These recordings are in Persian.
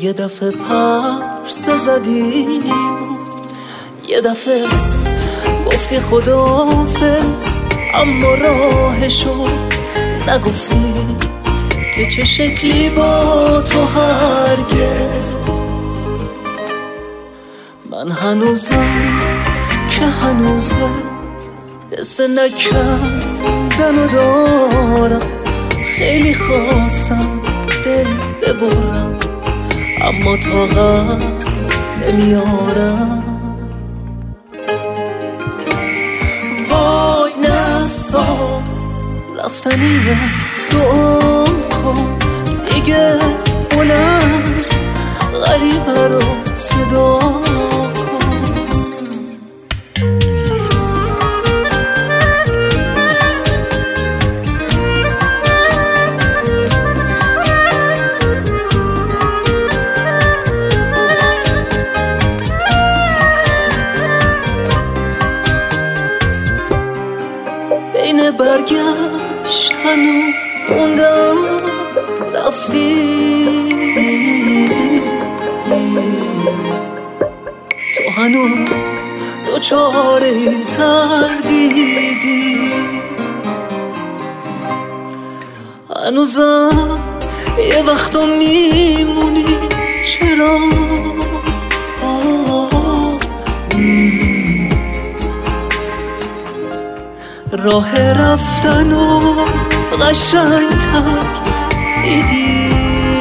یه دفعه پرسه زدیم، یه دفعه گفتی خداحافظ، اما راهشو نگفتی که چه شکلی با تو هرگز. من هنوزم که هنوزه حس نکردن و دارم، خیلی خواستم دل ببرم اما طاقت نمیارم. وای نسا رفتنیه، دعام کن دیگه بلند غریبه رو صدا کن. بین برگشتن و موندن رفتی، تو هنوز دوچار این تردیدی. هنوزم یه وقتا میمونی، چرا راه رفتن و قشنگتر دیدی،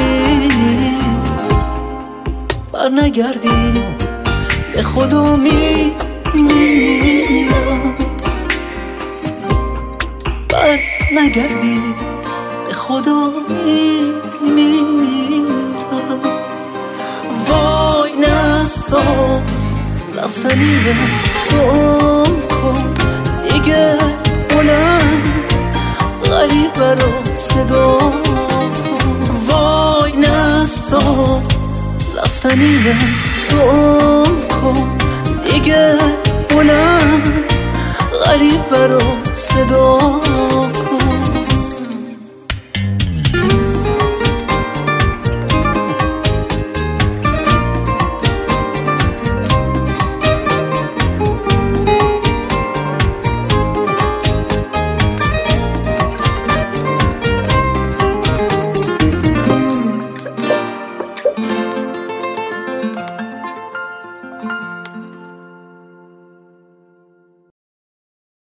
بر نگردی به خدا میمیرم، بر نگردی به خدا میمیرم. وای نسا رفتنیه، دعام کن دیگه بلند غریبه رو صدا کن. وای نسا رفتنیه، دعام کن دیگه بلند غریبه رو صدا کن.